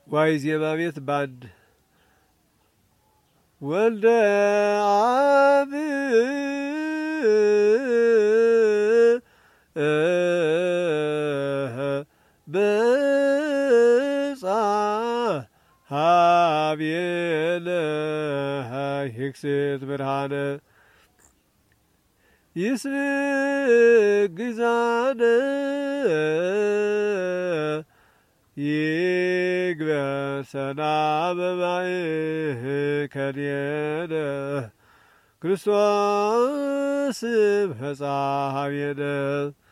ዋይ ዜማ ቤት ባንድ ወልደ አብ በጻሐቤነ ይክስት ብርሃነ ይስብክ ግዛነ ይግበር ሰላመ ማእከሌነ ክርስቶስ በጻሐቤነ